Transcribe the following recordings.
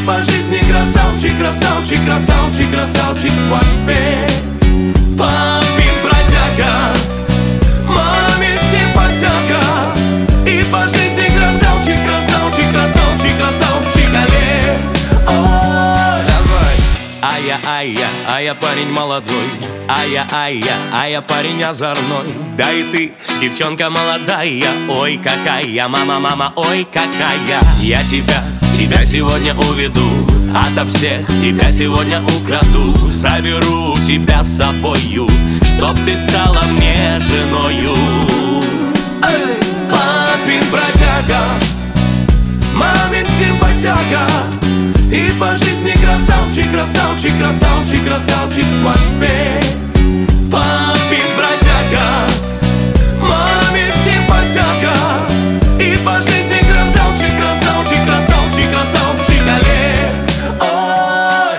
по жизни красавчик, красавчик, красавчик, красавчик ваш петь. Папин бродяга, мамин симпатяга, и по жизни красавчик, красавчик, красавчик, красавчик Олег. Ой, давай. А я парень молодой, а я парень озорной. Да и ты, девчонка молодая, ой какая, мама, ой какая. Я тебя сегодня уведу, ото всех тебя сегодня украду. Заберу тебя с собою, чтоб ты стала мне женою. Эй! Папин бродяга, мамин симпатяга, и по жизни красавчик, красавчик, красавчик, красавчик ваш петь. Папин бродяга, мамин симпатяга, и по жизни красавчик, красавчик, красавчик, красавчик Олег. Ой!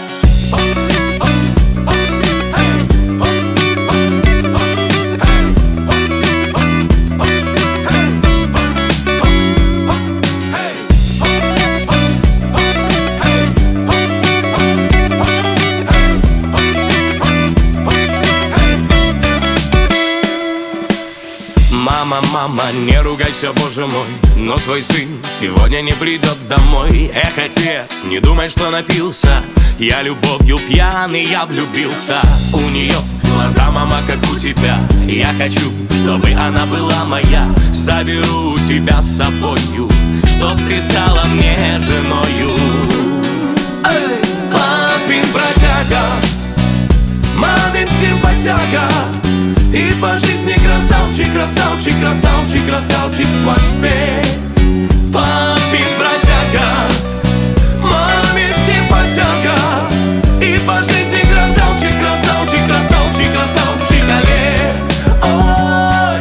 Мама, не ругайся, боже мой, но твой сын сегодня не придет домой. Эх, отец, не думай, что напился, я любовью пьяный, я влюбился. У нее глаза, мама, как у тебя, я хочу, чтобы она была моя. Заберу тебя с собою, чтоб ты стала мне женою. Эй! Папин бродяга, мамин симпатяга, и по жизни красавчик, красавчик, красавчик, красавчик ваш петь. Папин бродяга, мамин симпатяга, и по жизни красавчик, красавчик, красавчик, красавчик Олег. Ой!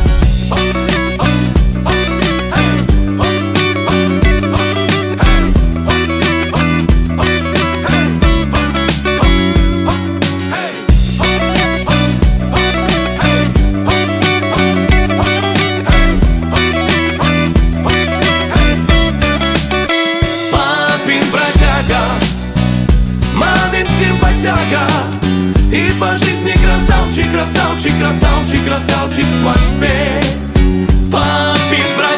Симпатяга, и по жизни красавчик, красавчик, красавчик, красавчик ваш петь. Папин брат.